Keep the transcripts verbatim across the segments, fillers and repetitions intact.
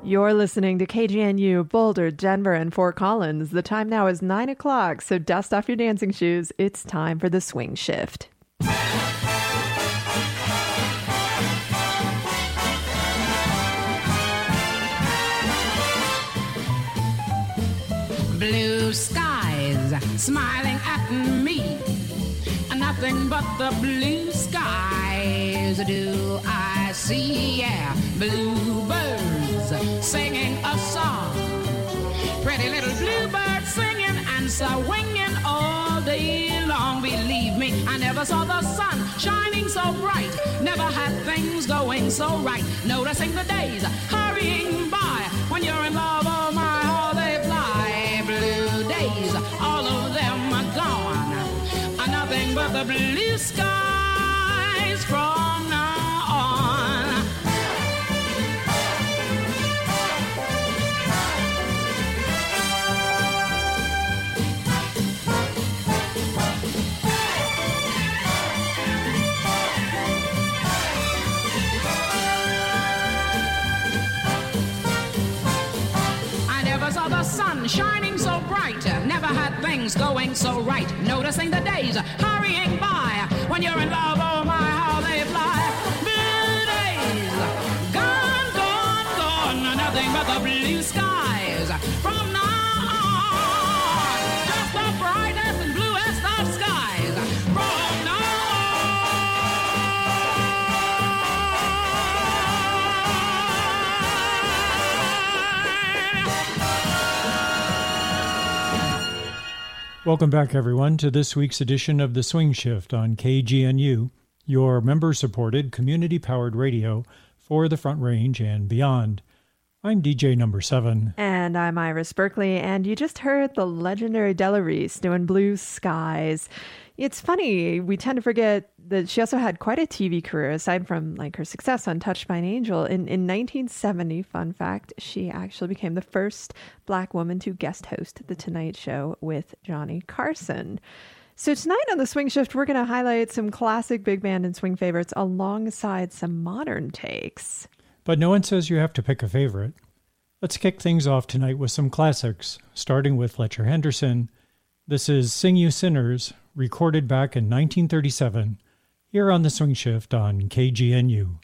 You're listening to K G N U, Boulder, Denver, and Fort Collins. The time now is nine o'clock, so dust off your dancing shoes. It's time for the swing shift. Blue skies smiling at me, nothing but the blue skies do I see. Yeah, bluebirds singing a song, pretty little bluebirds singing and swinging all day long. Believe me, I never saw the sun shining so bright, never had things going so right. Noticing the days hurrying by, when you're in love, oh my, how they fly. Blue days, all of them are gone, are nothing but the blue skies from now on. The sun shining so bright, never had things going so right. Noticing the days hurrying by, when you're in love, oh my, how they fly. Blue days, gone, gone, gone, nothing but the blue skies from now on. Just the brightest and bluest of skies from now on. Welcome back, everyone, to this week's edition of The Swing Shift on K G N U, your member-supported, community-powered radio for the Front Range and beyond. I'm D J number seven. And I'm Iris Berkeley, and you just heard the legendary Della Reese doing Blue Skies. It's funny, we tend to forget that she also had quite a T V career, aside from like her success on Touched by an Angel. In, in nineteen seventy, fun fact, she actually became the first Black woman to guest host The Tonight Show with Johnny Carson. So tonight on The Swing Shift, we're going to highlight some classic big band and swing favorites alongside some modern takes. But no one says you have to pick a favorite. Let's kick things off tonight with some classics, starting with Fletcher Henderson. This is Sing You Sinners, recorded back in nineteen thirty-seven, here on The Swing Shift on K G N U.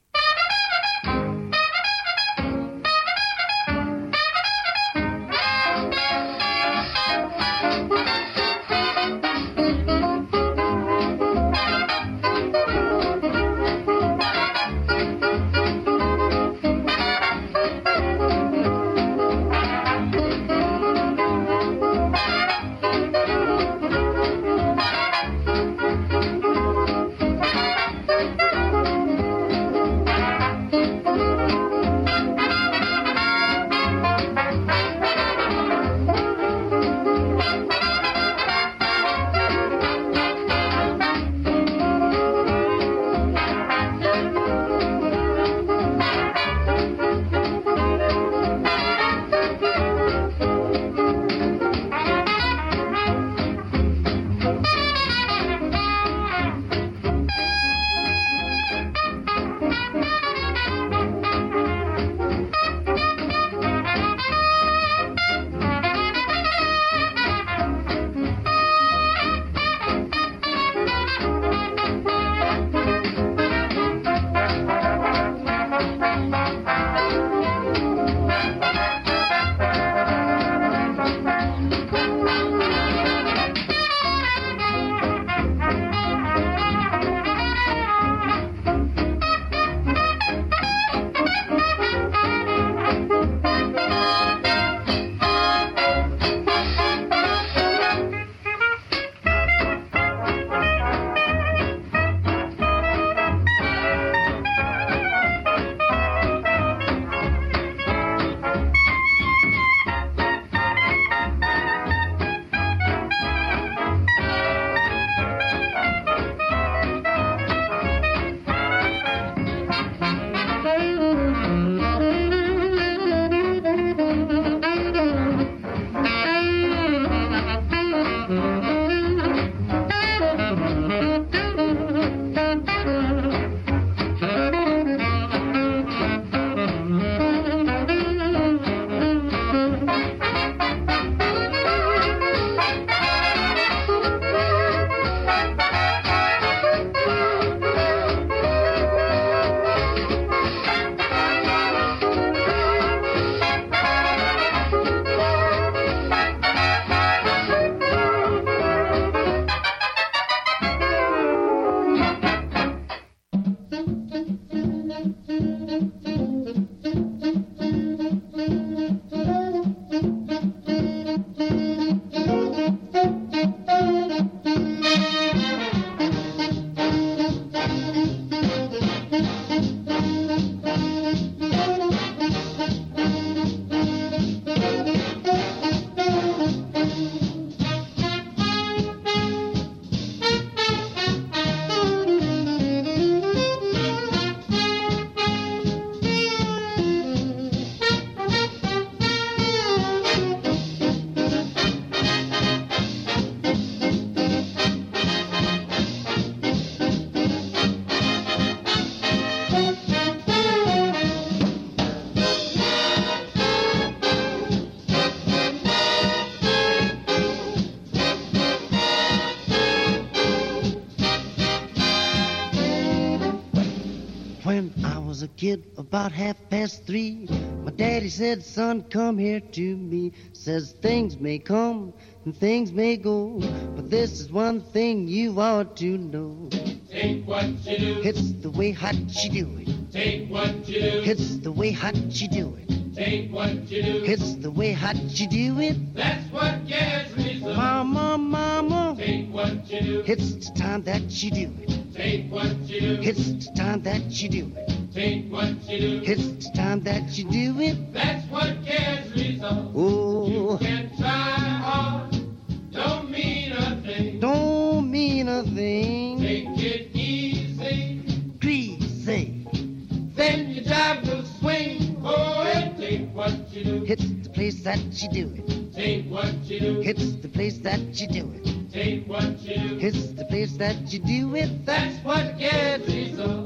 Thank you. was a kid about half past three. My daddy said, son, come here to me. Says things may come and things may go, but this is one thing you ought to know. Take what you do. It's the way hot you do it. Take what you do. It's the way hot you do it. Take what you do. It's the way hot you do it. That's what gets me so. Mama, mama. Take what you do. It's the time that you do it. Take what you do. It's the time that you do it. Take what you do. It's the time that you do it. That's what gets me so. Oh. You can try hard. Don't mean a thing. Don't mean a thing. Take it easy. Greasy. Then your jive will swing. Oh, and take what you do. It's the place that you do it. Take what you do. It's the place that you do it. Take what you do. It's the place that you do it. That's what gets me so.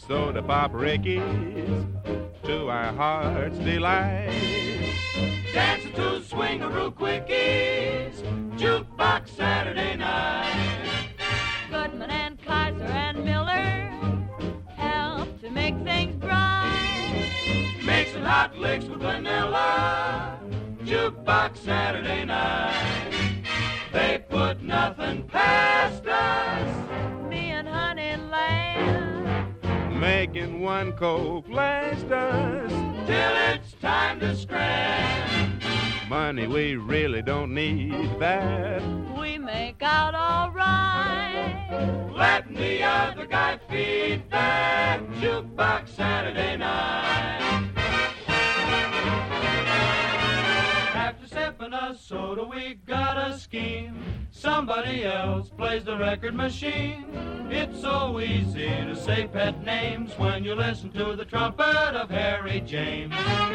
soda pop Rickies to our heart's delight. Dancing to swing-a-roo quickies, jukebox Saturday night. Goodman and Kaiser and Miller help to make things bright. Mixing hot licks with vanilla, jukebox Saturday night. They put nothing past us, me and Honeyland, making one cold blast us till it's time to scram. Money, we really don't need that. We make out all right. Letting the other guy feed that jukebox Saturday night. After sipping a soda, we got a scheme. Somebody else plays the record machine. It's so easy to say pet names when you listen to the trumpet of Harry James.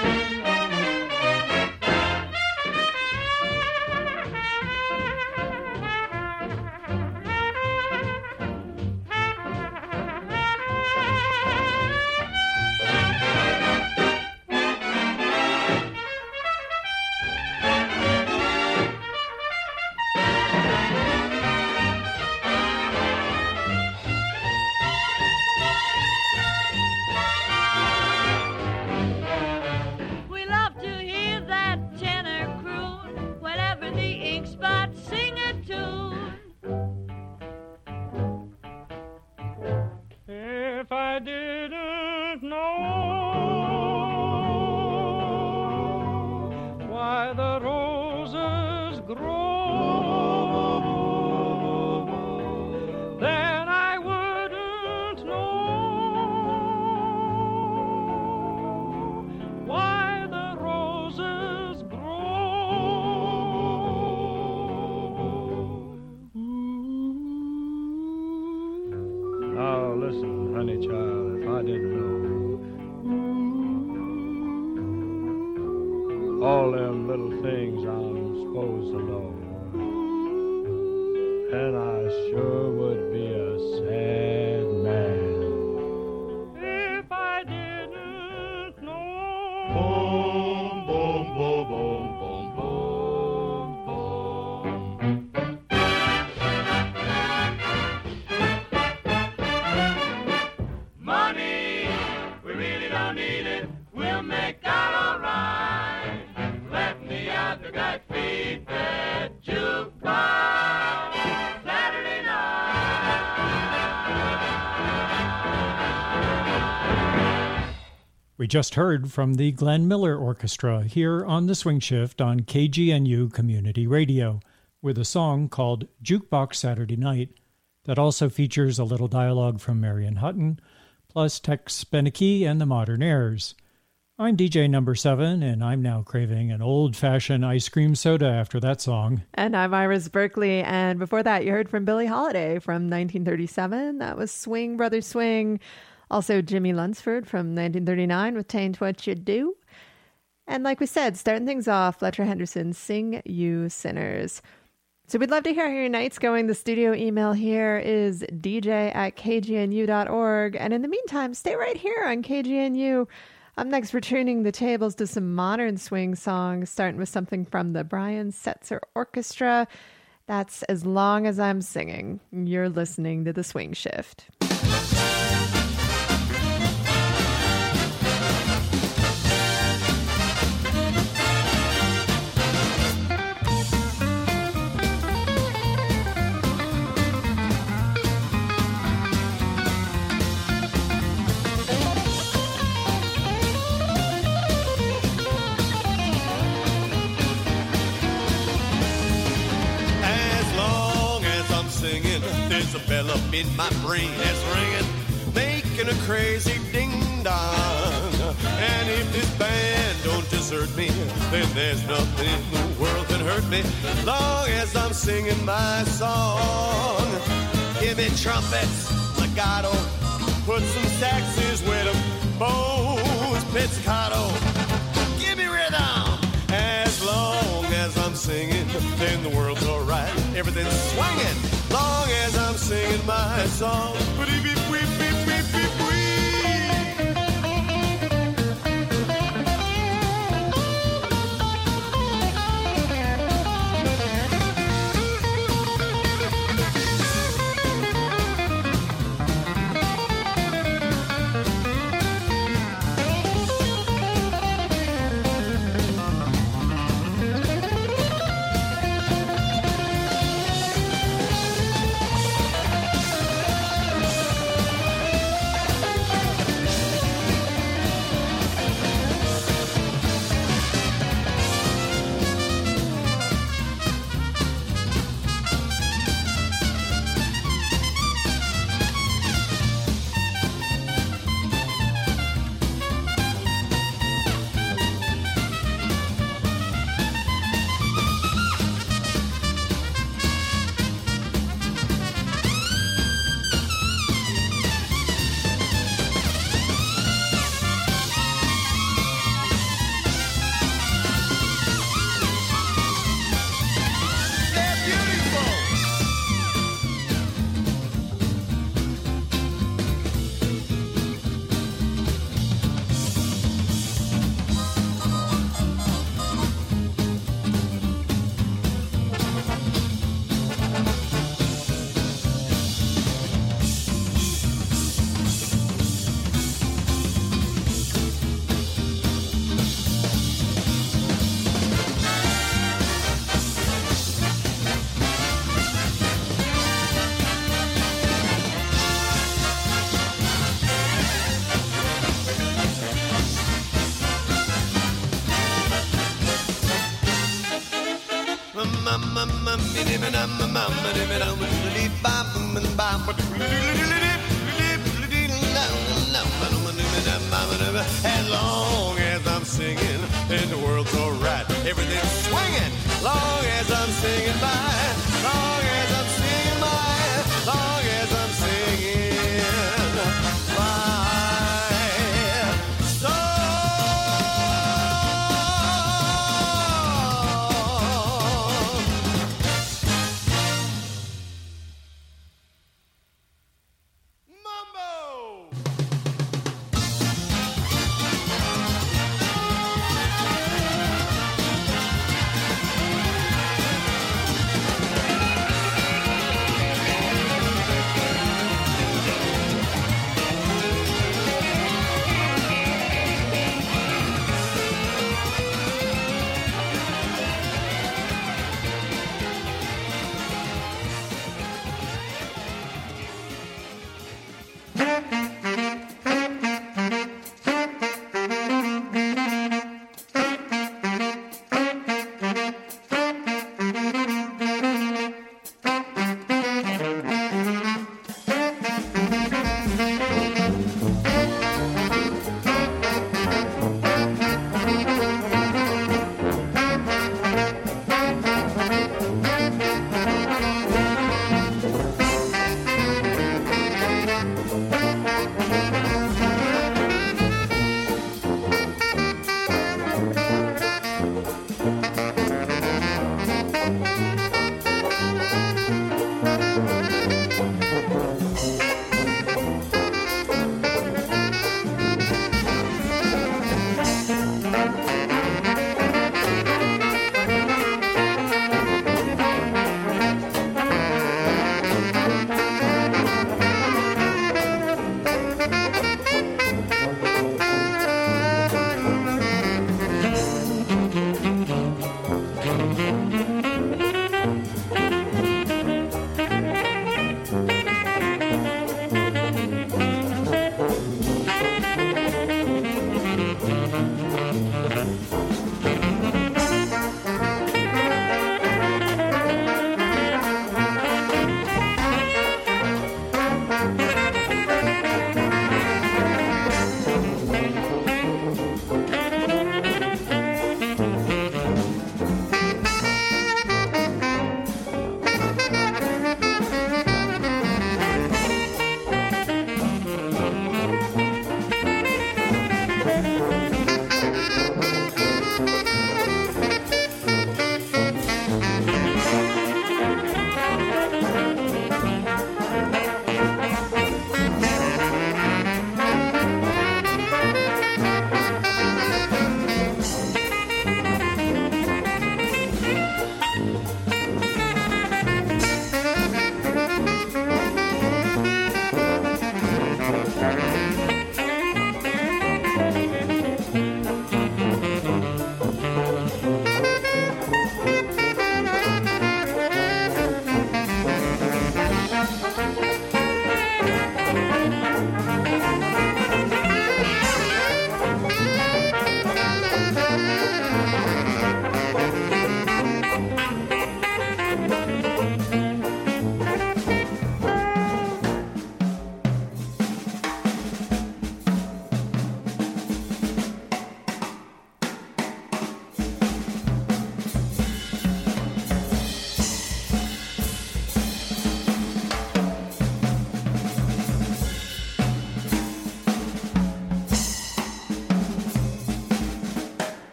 all them little things I'm supposed to know. And I sure would be a sad man if I didn't know. Boom, boom, boom, boom, boom, boom, boom. Money, we really don't need it. We'll make out all right. Let the other guy feed that jukebox Saturday night. We just heard from the Glenn Miller Orchestra here on The Swing Shift on K G N U Community Radio with a song called Jukebox Saturday Night that also features a little dialogue from Marion Hutton, plus Tex Beneke and the Modern Airs. I'm D J Number Seven, and I'm now craving an old-fashioned ice cream soda after that song. And I'm Iris Berkeley, and before that you heard from Billie Holiday from nineteen thirty-seven. That was Swing, Brother Swing. Also Jimmy Lunsford from nineteen thirty-nine with Tain't What You Do. And like we said, starting things off, Fletcher Henderson, Sing You Sinners. So we'd love to hear how your night's going. The studio email here is d j at k g n u dot org. And in the meantime, stay right here on K G N U. Up next, we're turning the tables to some modern swing songs, starting with something from the Brian Setzer Orchestra. That's As Long As I'm Singing. You're listening to The Swing Shift. There's a bell up in my brain that's ringing, making a crazy ding-dong. And if this band don't desert me, then there's nothing in the world can hurt me, long as I'm singing my song. Give me trumpets, legato, put some saxes with them, bows, pizzicato. Give me rhythm. As long as I'm singing, then the world's alright. Everything's swinging, long as I'm singing my song. But if we, we, we, we, we, As long as I'm singing and the world's alright, everything's swinging. Long as I'm singing by, long as I'm singing by, long as I'm singing my song. Mambo!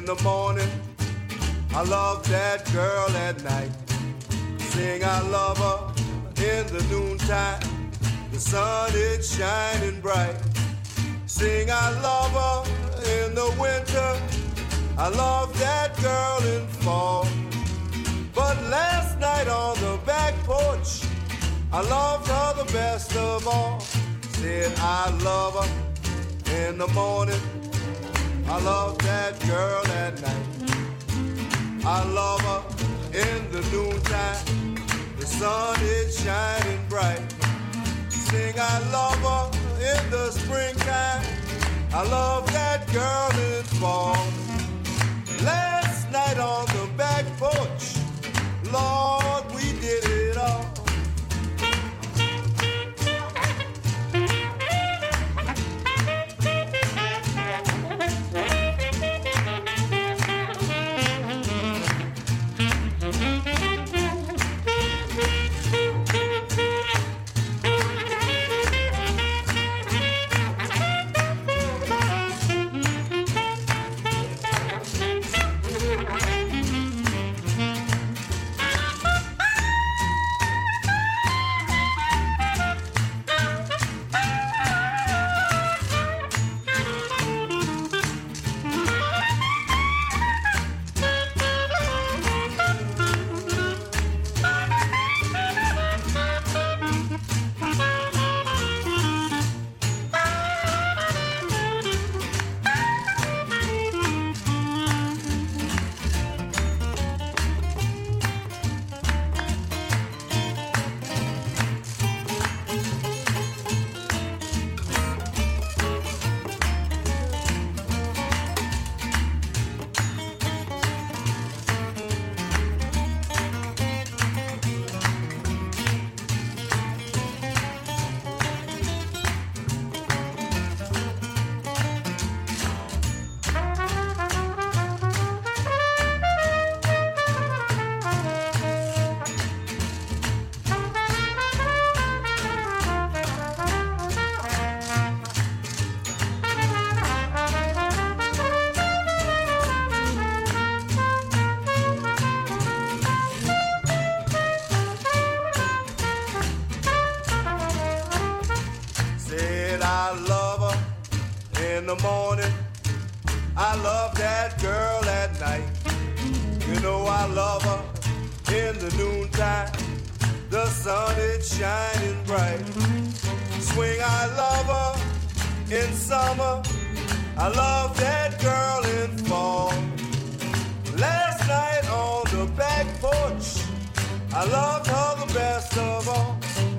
the morning. I love that girl at night. Sing I love her in the noontime. The sun is shining bright. Sing I love her in the winter. I love that girl in fall. But last night on the back porch, I loved her the best of all. Said I love her in the morning. I love that girl at night. I love her in the noontime. The sun is shining bright. Sing I love her in the springtime. I love that girl in fall. Last night on the back porch, Lord, we did it all. The morning, I love that girl at night. You know I love her in the noontime. The sun is shining bright. Swing, I love her in summer. I love that girl in fall. Last night on the back porch, I loved her the best of all.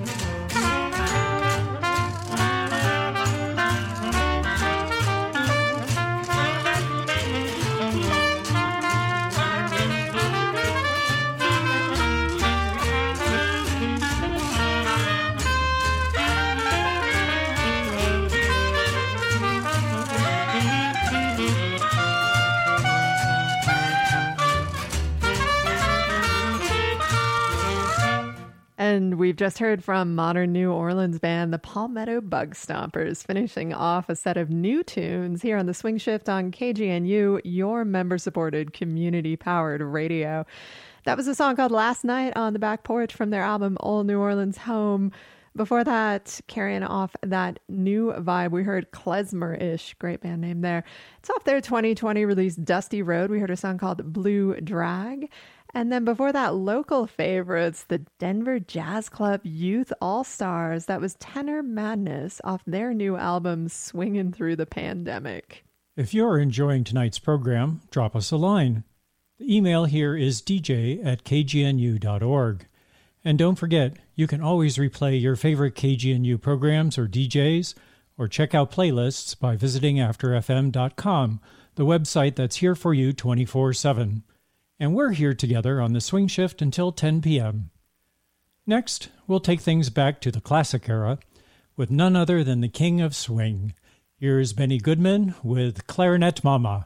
And we've just heard from modern New Orleans band, the Palmetto Bug Stompers, finishing off a set of new tunes here on the Swing Shift on K G N U, your member-supported, community-powered radio. That was a song called Last Night on the Back Porch from their album Old New Orleans Home. Before that, carrying off that new vibe, we heard Klezmer-ish, great band name there. It's off their twenty twenty release Dusty Road. We heard a song called Blue Drag. And then before that, local favorites, the Denver Jazz Club Youth All-Stars. That was Tenor Madness off their new album, Swingin' Through the Pandemic. If you're enjoying tonight's program, drop us a line. The email here is d j at k g n u dot org. And don't forget, you can always replay your favorite K G N U programs or D Js, or check out playlists by visiting after f m dot com, the website that's here for you twenty-four seven. And we're here together on the Swing Shift until ten p.m. Next, we'll take things back to the classic era with none other than the King of Swing. Here's Benny Goodman with Clarinet Mama.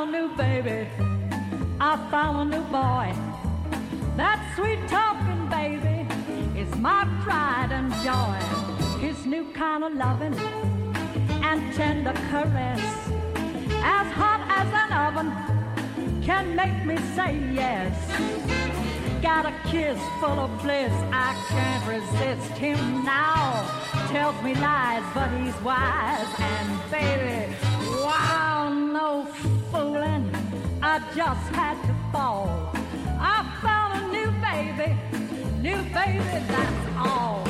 found a new baby. I found a new boy. That sweet talking baby is my pride and joy. His new kind of loving and tender caress, as hot as an oven, can make me say yes. Got a kiss full of bliss, I can't resist him now. Tells me lies, but he's wise, and baby, wow, no fooling, I just had to fall. I found a new baby, new baby, that's all.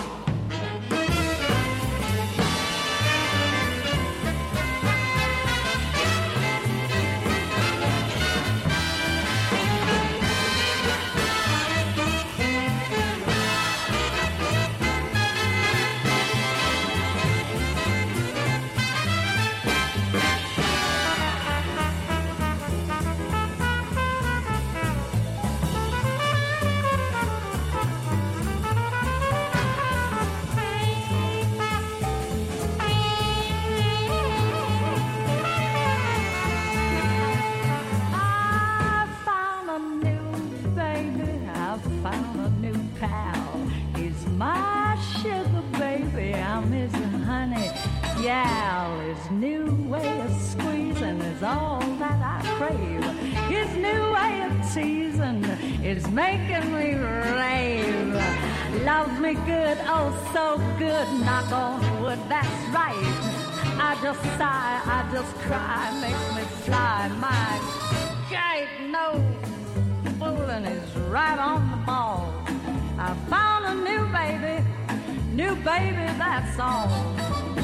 Yeah, his new way of squeezing is all that I crave. His new way of teasing is making me rave. Loves me good, oh so good, knock on wood, that's right. I just sigh, I just cry, makes me fly. My kite, no fooling, is right on the ball. I found a new baby, new baby, that's all.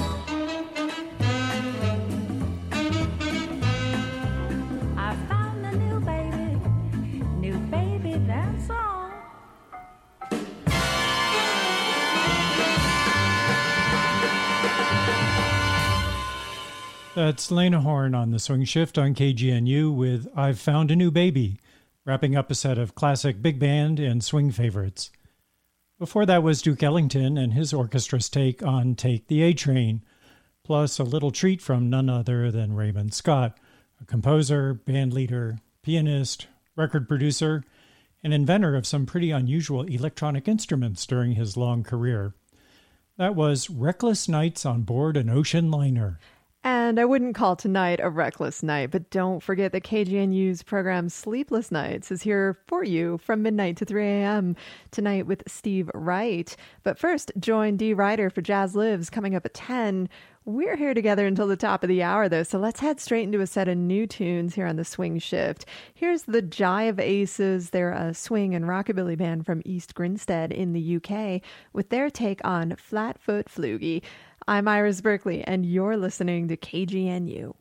That's all. That's Lena Horne on the Swing Shift on K G N U with I've Found a New Baby, wrapping up a set of classic big band and swing favorites. Before that was Duke Ellington and his orchestra's take on Take the A Train, plus a little treat from none other than Raymond Scott, a composer, band leader, pianist, record producer, an inventor of some pretty unusual electronic instruments during his long career. That was Reckless Nights on Board an Ocean Liner. And I wouldn't call tonight a reckless night, but don't forget that K G N U's program Sleepless Nights is here for you from midnight to three a.m. tonight with Steve Wright. But first, join Dee Ryder for Jazz Lives coming up at ten. We're here together until the top of the hour, though, so let's head straight into a set of new tunes here on the Swing Shift. Here's the Jive Aces. They're a swing and rockabilly band from East Grinstead in the U K with their take on Flatfoot Floogie. I'm Iris Berkeley, and you're listening to K G N U.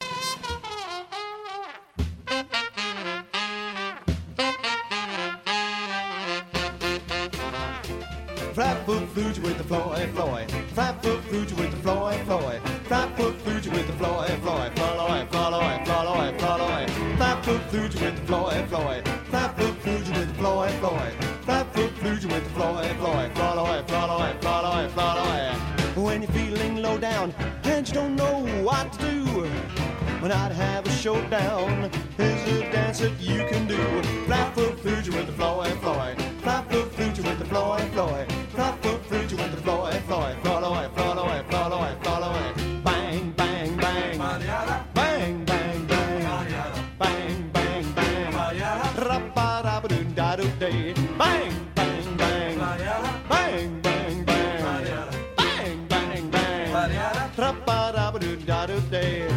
Flatfoot Floogie with the Floyd Floyd. Flatfoot Floogie with the Floyd Floyd. Flatfoot Floogie with the Floyd Floyd. Floyd Floyd Floyd Floyd. Flatfoot Floogie with the Floyd Floyd. Flatfoot Floogie with the Floyd Floyd. Flatfoot Floogie with the Floyd Floyd. Floyd Floyd Floyd Floyd. When you're feeling low down and you don't know what to do, when I'd have a showdown, here's a dance that you can do. Flatfoot Floogie with the Floyd Floyd. Flatfoot Floogie with the Floyd Floyd. Flatfoot Floogie with the Floyd Floyd. Floyd Floyd Floyd Floyd. Bang bang bang. Bang bang bang. Bang bang bang. Rappa rappa doo da doo day. Bang bang bang. Bang bang bang. Bang bang bang. Rappa rappa doo da doo day.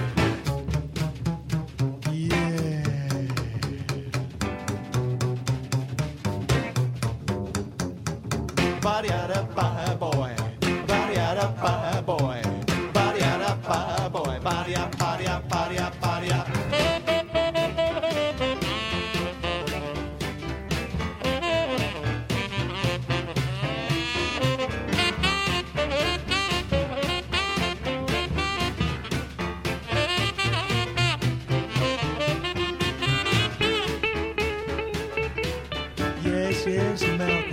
Body out of bye boy, body out of bye boy, body out of bye boy, body up, body up, body up, body up. Yes, yes, Malcolm.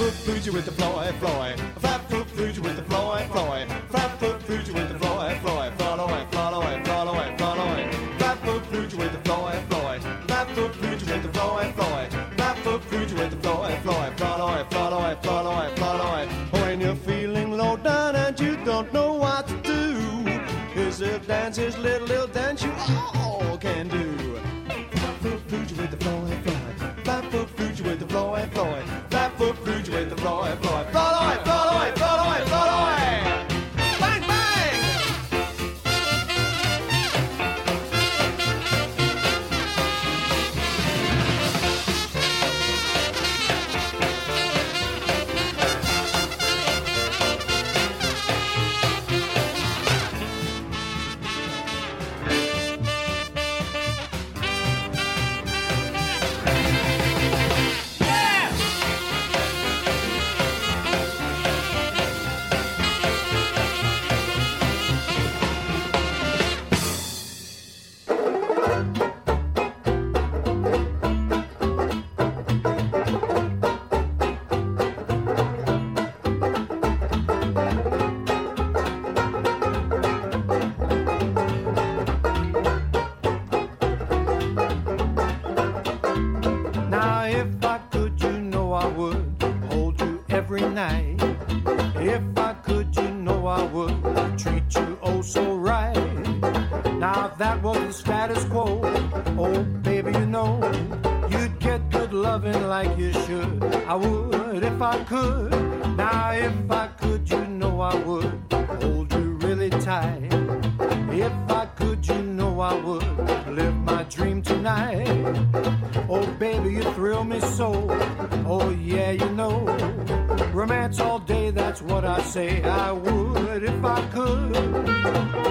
Flatfoot Fuji with the Floyd, Floyd. Flatfoot Fuji with the Floyd, Floyd. Flatfoot Fuji with the Floyd, Floyd. Floyd, Floyd, Floyd, Floyd. Flatfoot Fuji with the Floyd, Floyd. Flatfoot Fuji with the Floyd, Floyd. Flatfoot Fuji with the Floyd, Floyd. Floyd, Floyd, Floyd, Floyd. When you're feeling low down and you don't know what to do, here's a dance, here's a little, little dance you all can do. Flatfoot Fuji with the Floyd, Floyd. Flatfoot Fuji with the Floyd, Floyd. Flatfoot Fuji with the Floyd, Floyd. Floyd, Floyd, Floyd, Floyd. Bang, bang! Now if I could, you know I would hold you every night. If I could, you know I would treat you oh so right. Now if that was the status quo, oh baby, you know you'd get good loving like you should. I would if I could. Now if I could, you know I would hold you really tight. If I could, you know I would live my dream tonight. Oh baby, you thrill me so. Oh yeah, you know, romance all day, that's what I say. I would if I could.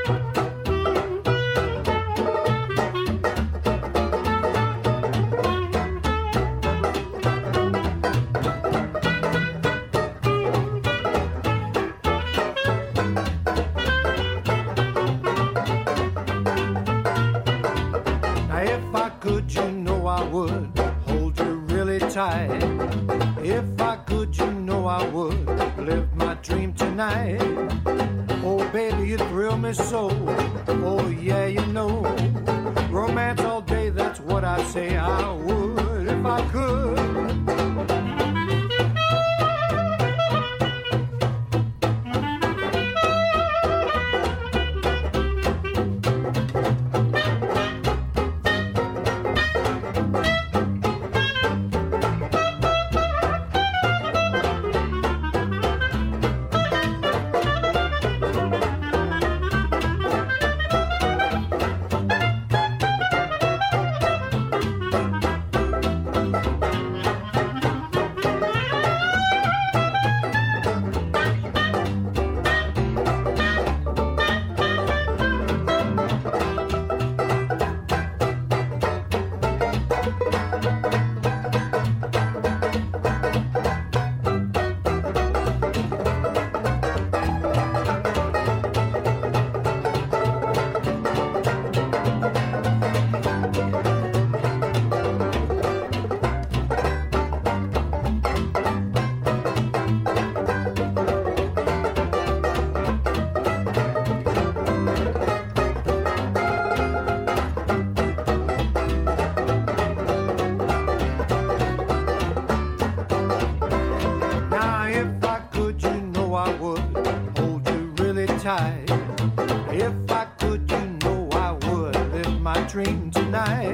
If I could, you know I would live my dream tonight. Oh baby, you thrill me so. Oh yeah, you know, romance all day, that's what I say. I would if I could. If I could, you know I would live my dream tonight.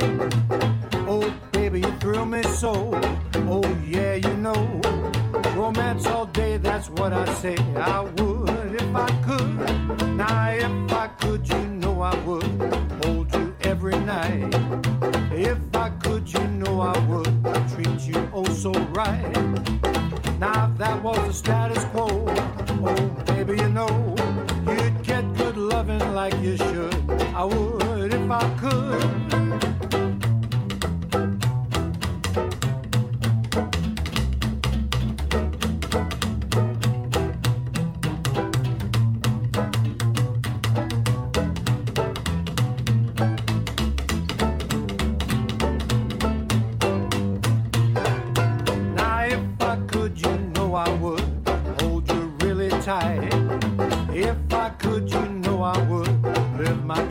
Oh baby, you thrill me so. Oh yeah, you know, romance all day, that's what I say. I would if I could. Now if I could, you know I would hold you every night. If I could, you know I would treat you oh so right. Now if that was the status quo, oh baby, you know, you'd get good loving like you should. I would if I could. Now if I could, you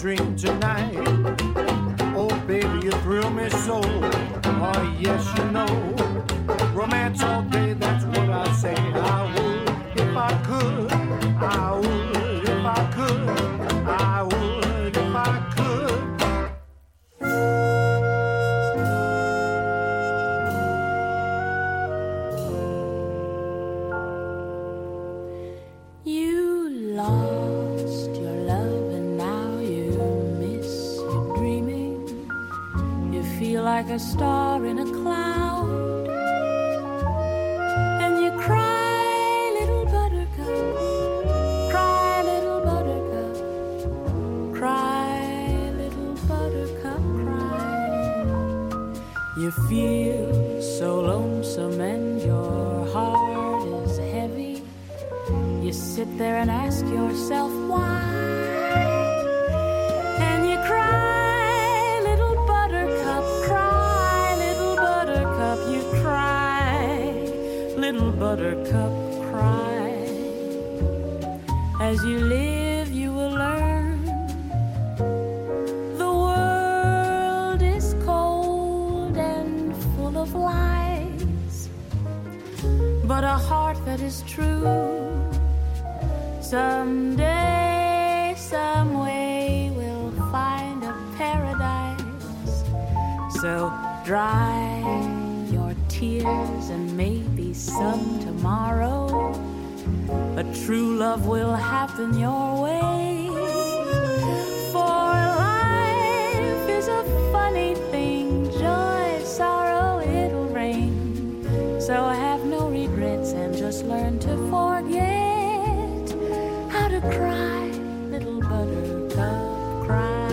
dream tonight. Oh, baby, you thrill me so. Oh, yes, you know. Romance all day, that's what I say. I would if I could. I would if I could. I would if I could. You lost your love and now you miss your dreaming. You feel like a star in a cloud, and you cry, little buttercup, cry, little buttercup, cry, little buttercup, cry. You feel so lonesome and your heart is heavy. You sit there and ask yourself why, and you cry, little buttercup, cry, little buttercup, you cry, little buttercup, cry. As you live, you will learn the world is cold and full of lies, but a heart that is true someday, some way we'll find a paradise. So dry your tears and maybe some tomorrow a true love will happen your way. For life is a funny thing, joy, sorrow, it'll bring. So have no regrets and just learn to forget how to cry, little buttercup, cry.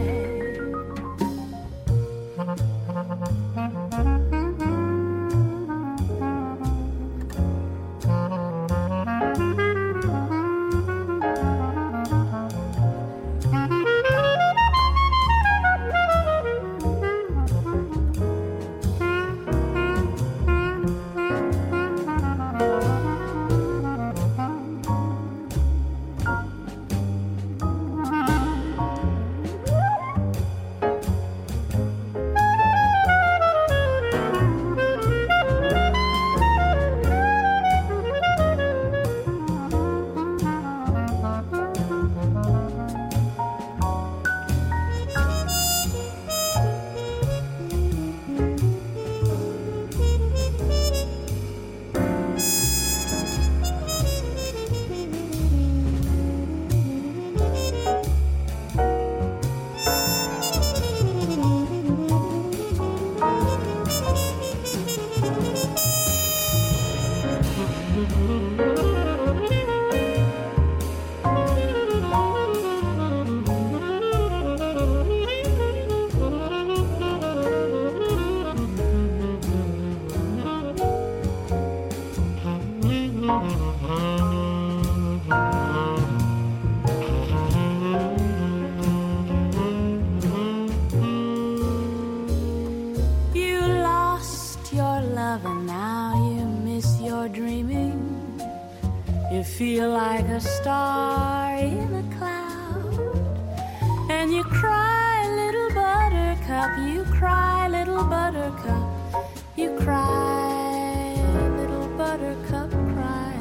Feel like a star in a cloud, and you cry, little buttercup, you cry, little buttercup, you cry, little buttercup, cry.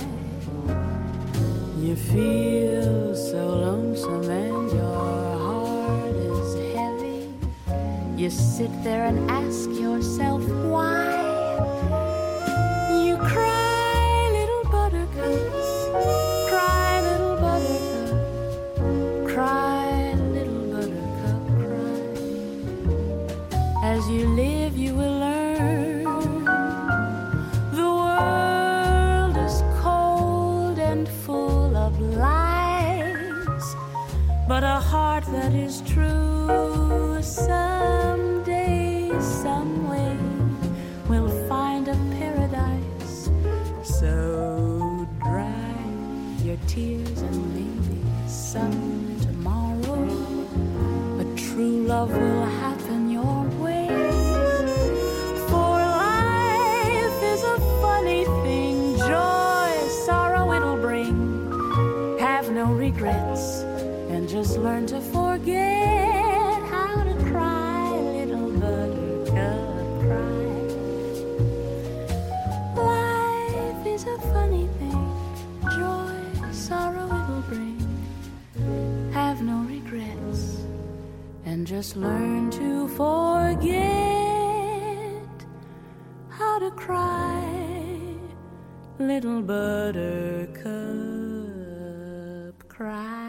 You feel so lonesome and your heart is heavy. You sit there and ask yourself why. You cry, little buttercup, cry, little buttercup, cry, little buttercup, cry. As you live, you will learn the world is cold and full of lies, but a heart that is true someday, some way will find a paradise. So dry your tears and maybe some tomorrow a true love will happen your way. For life is a funny thing, joy, sorrow it'll bring. Have no regrets and just learn to forget. just learn to forget how to cry, little buttercup, cry.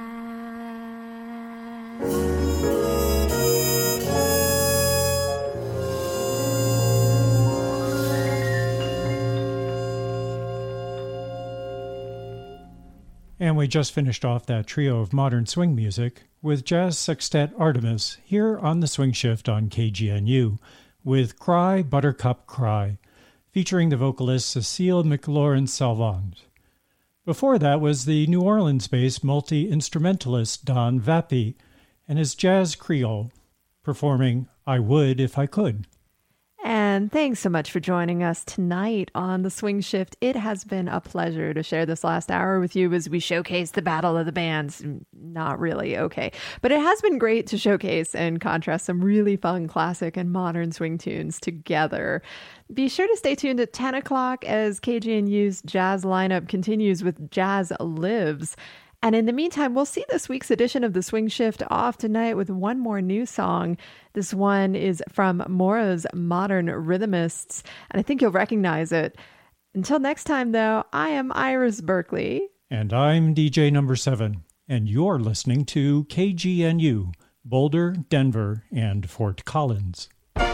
And we just finished off that trio of modern swing music with Jazz Sextet Artemis here on the Swing Shift on K G N U with Cry, Buttercup, Cry, featuring the vocalist Cecile McLaurin-Salvant. Before that was the New Orleans-based multi-instrumentalist Don Vappi and his Jazz Creole, performing I Would If I Could. And thanks so much for joining us tonight on The Swing Shift. It has been a pleasure to share this last hour with you as we showcase the Battle of the Bands. Not really, okay. But it has been great to showcase and contrast some really fun classic and modern swing tunes together. Be sure to stay tuned at ten o'clock as K G N U's jazz lineup continues with Jazz Lives. And in the meantime, we'll see this week's edition of The Swing Shift off tonight with one more new song. This one is from Mora's Modern Rhythmists, and I think you'll recognize it. Until next time, though, I am Iris Berkeley. And I'm D J Number seven, and you're listening to K G N U, Boulder, Denver, and Fort Collins.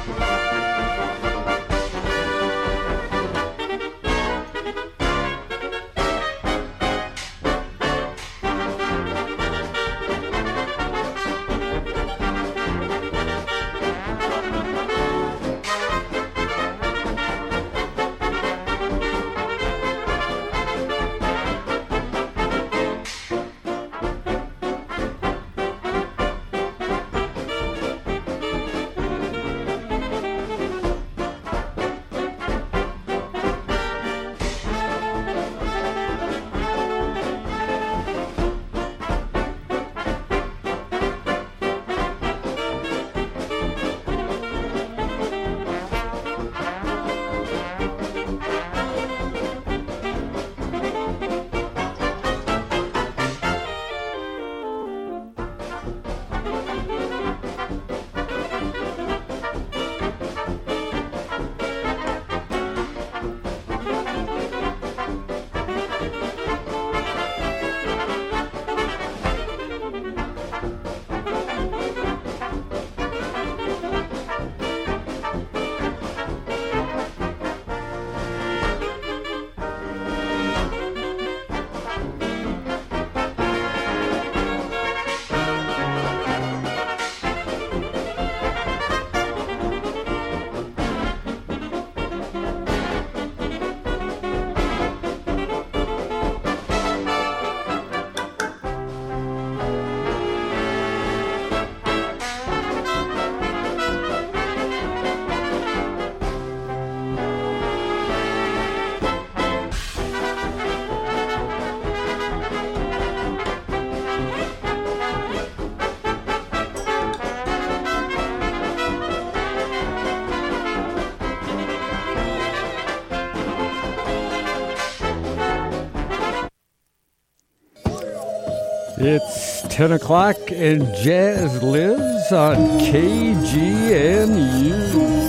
It's ten o'clock and Jazz Lives on K G N U.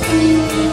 Thank you.